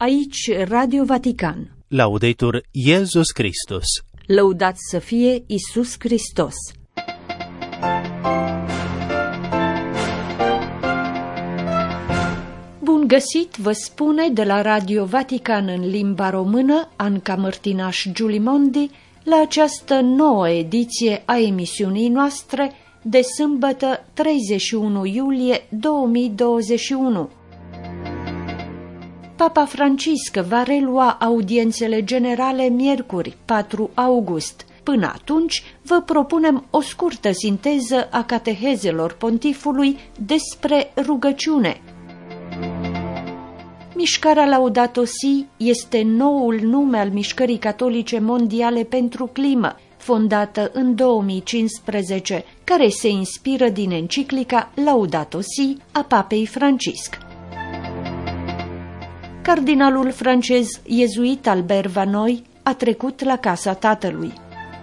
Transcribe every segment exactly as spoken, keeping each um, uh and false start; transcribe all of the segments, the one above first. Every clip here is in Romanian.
Aici Radio Vatican. Laudetur Iesus Christus. Lăudat să fie Iisus Hristos. Bun găsit, vă spune de la Radio Vatican în limba română, Anca Mărtinaș Giulimondi, la această nouă ediție a emisiunii noastre de sâmbătă treizeci și unu iulie două mii douăzeci și unu. Papa Francisc va relua audiențele generale miercuri, patru august. Până atunci, vă propunem o scurtă sinteză a catehezelor pontifului despre rugăciune. Mișcarea Laudato Si este noul nume al Mișcării Catolice Mondiale pentru Climă, fondată în două mii cincisprezece, care se inspiră din enciclica Laudato Si a Papei Francisc. Cardinalul francez iezuit Albert Vanoi a trecut la casa tatălui.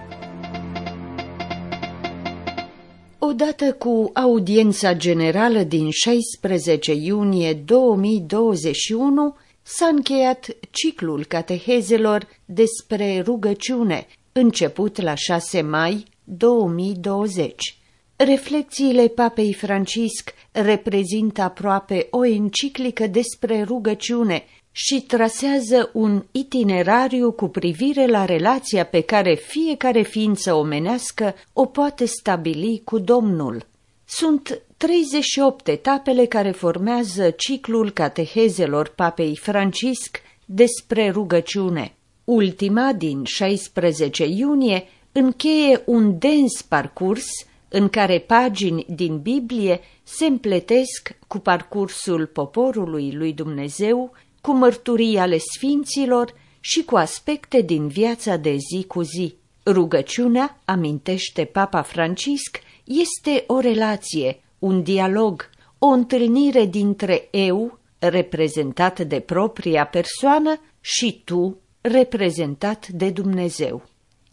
Odată cu audiența generală din șaisprezece iunie două mii douăzeci și unu, s-a încheiat ciclul catehezelor despre rugăciune, început la șase mai două mii douăzeci. Reflecțiile Papei Francisc reprezintă aproape o enciclică despre rugăciune și trasează un itinerariu cu privire la relația pe care fiecare ființă omenească o poate stabili cu Domnul. Sunt treizeci și opt etapele care formează ciclul catehezelor Papei Francisc despre rugăciune. Ultima, din șaisprezece iunie, încheie un dens parcurs în care pagini din Biblie se împletesc cu parcursul poporului lui Dumnezeu, cu mărturii ale sfinților și cu aspecte din viața de zi cu zi. Rugăciunea, amintește Papa Francisc, este o relație, un dialog, o întâlnire dintre eu, reprezentat de propria persoană, și tu, reprezentat de Dumnezeu.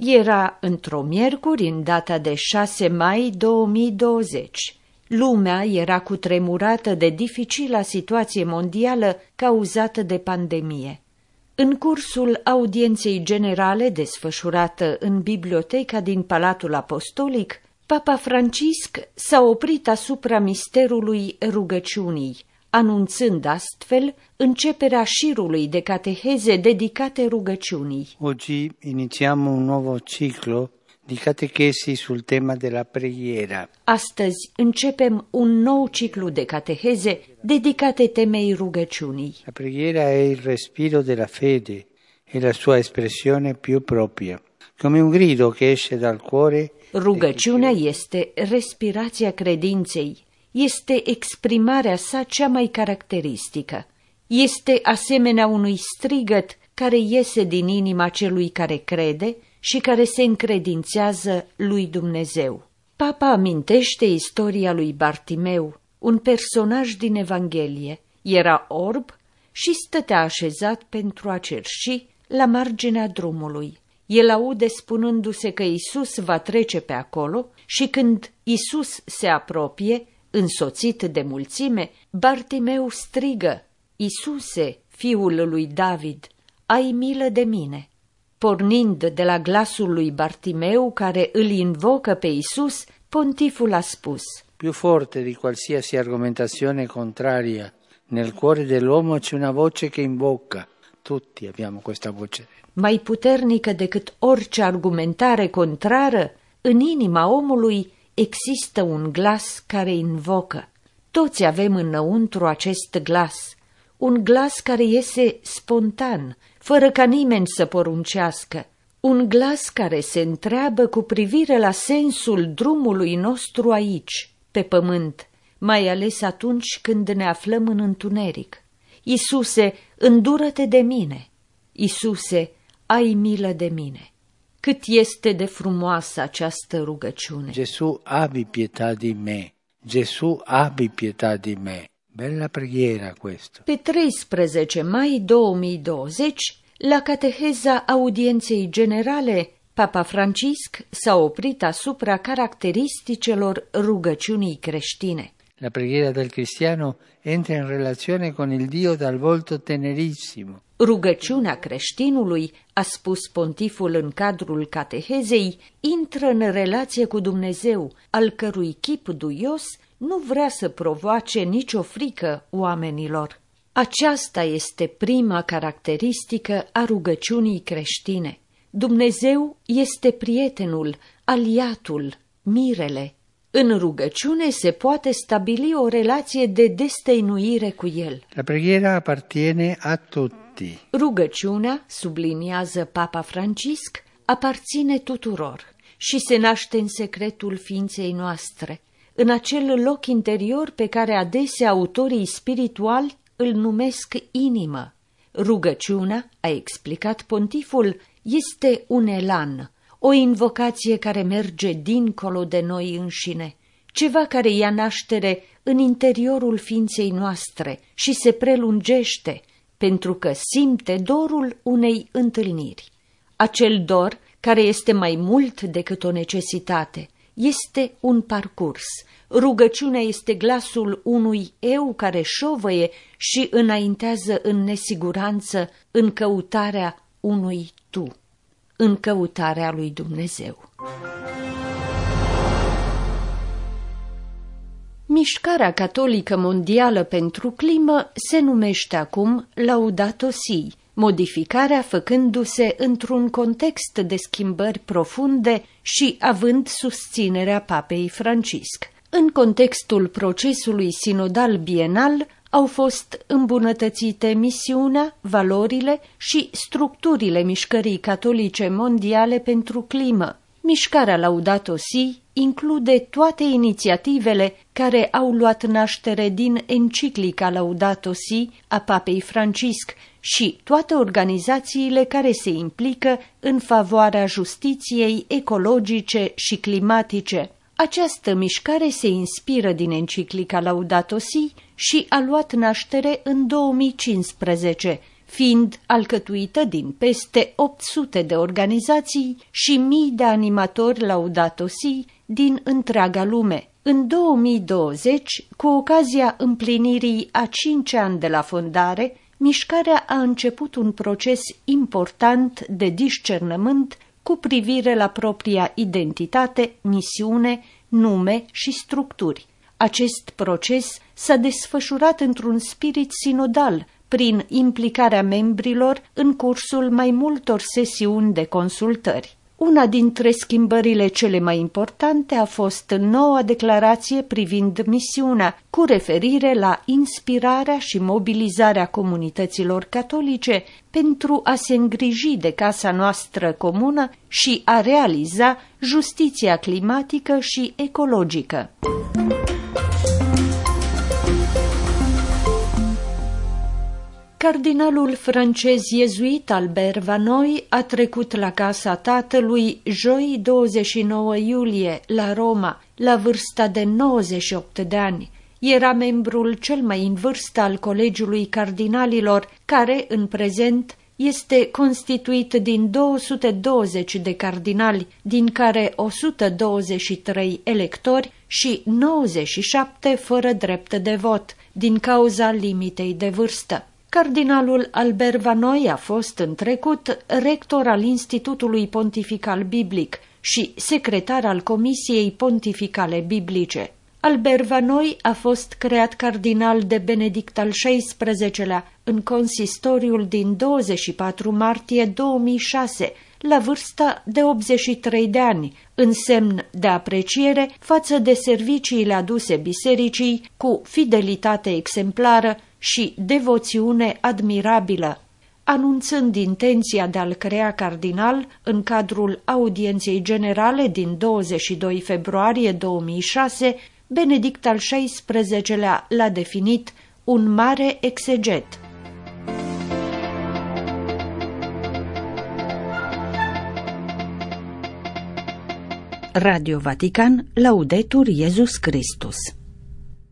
Era într-o miercuri, în data de șase mai două mii douăzeci. Lumea era cutremurată de dificila situație mondială cauzată de pandemie. În cursul audienței generale desfășurată în biblioteca din Palatul Apostolic, Papa Francisc s-a oprit asupra misterului rugăciunii, anunțând astfel începerea șirului de cateheze dedicate rugăciunii. Oggi iniziamo un nuovo ciclo di catechesi sul tema della preghiera. Astăzi începem un nou ciclu de cateheze dedicate temei rugăciunii. La preghiera è il respiro della fede e la sua espressione più propria, come un grido che esce dal cuore. Rugăciunea este respirația credinței, este exprimarea sa cea mai caracteristică. Este asemenea unui strigăt care iese din inima celui care crede și care se încredințează lui Dumnezeu. Papa amintește istoria lui Bartimeu, un personaj din Evanghelie. Era orb și stătea așezat pentru a cerși la marginea drumului. El aude spunându-se că Iisus va trece pe acolo și când Iisus se apropie, însoțit de mulțime, Bartimeu strigă: „Iisuse, fiul lui David, ai milă de mine!” Pornind de la glasul lui Bartimeu, care îl invocă pe Iisus, pontiful a spus: Più forte di qualsiasi argomentazione contraria, nel cuore dell'uomo c'è una voce che invoca. Tutti abbiamo questa voce. Mai puternică decât orice argumentare contrară, în inima omului există un glas care invocă. Toți avem înăuntru acest glas, un glas care iese spontan, fără ca nimeni să poruncească, un glas care se întreabă cu privire la sensul drumului nostru aici, pe pământ, mai ales atunci când ne aflăm în întuneric. „Iisuse, îndură-te de mine! Iisuse, ai milă de mine!” Cât este de frumoasă această rugăciune! Gesù, abbi pietà di me! Gesù, abbi pietà di me! Bella preghiera questo! Pe treisprezece mai două mii douăzeci, la cateheza audienței generale, Papa Francisc s-a oprit asupra caracteristicelor rugăciunii creștine. La preghiera del cristiano entra in relazione con il Dio dal volto tenerissimo. Rugăciunea creștinului, a spus pontiful în cadrul catehezei, intră în relație cu Dumnezeu, al cărui chip duios nu vrea să provoace nicio frică oamenilor. Aceasta este prima caracteristică a rugăciunii creștine. Dumnezeu este prietenul, aliatul, mirele. În rugăciune se poate stabili o relație de destăinuire cu el. La preghiera appartiene a tutti. Rugăciunea, subliniază Papa Francisc, aparține tuturor și se naște în secretul ființei noastre, în acel loc interior pe care adesea autorii spirituali îl numesc inimă. Rugăciunea, a explicat pontiful, este un elan, o invocație care merge dincolo de noi înșine, ceva care ia naștere în interiorul ființei noastre și se prelungește, pentru că simte dorul unei întâlniri. Acel dor, care este mai mult decât o necesitate, este un parcurs. Rugăciunea este glasul unui eu care șovăie și înaintează în nesiguranță în căutarea unui tu, în căutarea lui Dumnezeu. Mișcarea catolică mondială pentru climă se numește acum Laudato Si', modificarea făcându-se într-un context de schimbări profunde și având susținerea Papei Francisc. În contextul procesului sinodal bienal au fost îmbunătățite misiunea, valorile și structurile mișcării catolice mondiale pentru climă. Mișcarea Laudato Si' include toate inițiativele care au luat naștere din enciclica Laudato Si' a Papei Francisc și toate organizațiile care se implică în favoarea justiției ecologice și climatice. Această mișcare se inspiră din enciclica Laudato Si' și a luat naștere în două mii cincisprezece, fiind alcătuită din peste opt sute de organizații și mii de animatori Laudato Si' din întreaga lume. În două mii douăzeci, cu ocazia împlinirii a cinci ani de la fondare, mișcarea a început un proces important de discernământ cu privire la propria identitate, misiune, nume și structuri. Acest proces s-a desfășurat într-un spirit sinodal, prin implicarea membrilor în cursul mai multor sesiuni de consultări. Una dintre schimbările cele mai importante a fost noua declarație privind misiunea, cu referire la inspirarea și mobilizarea comunităților catolice pentru a se îngriji de casa noastră comună și a realiza justiția climatică și ecologică. Cardinalul francez iezuit Albert Vanoy a trecut la casa tatălui joi douăzeci și nouă iulie la Roma, la vârsta de nouăzeci și opt de ani. Era membrul cel mai în vârstă al Colegiului Cardinalilor, care, în prezent, este constituit din două sute douăzeci de cardinali, din care o sută douăzeci și trei electori și nouăzeci și șapte fără drept de vot, din cauza limitei de vârstă. Cardinalul Albert Vanoy a fost în trecut rector al Institutului Pontifical Biblic și secretar al Comisiei Pontificale Biblice. Albert Vanoy a fost creat cardinal de Benedict al șaisprezecelea în consistoriul din douăzeci și patru martie două mii șase, la vârsta de optzeci și trei de ani, în semn de apreciere față de serviciile aduse bisericii cu fidelitate exemplară și devoțiune admirabilă. Anunțând intenția de a-l crea cardinal în cadrul audienței generale din douăzeci și doi februarie două mii șase, Benedict al șaisprezecelea l-a definit un mare exeget. Radio Vatican, Laudetur Iesus Christus.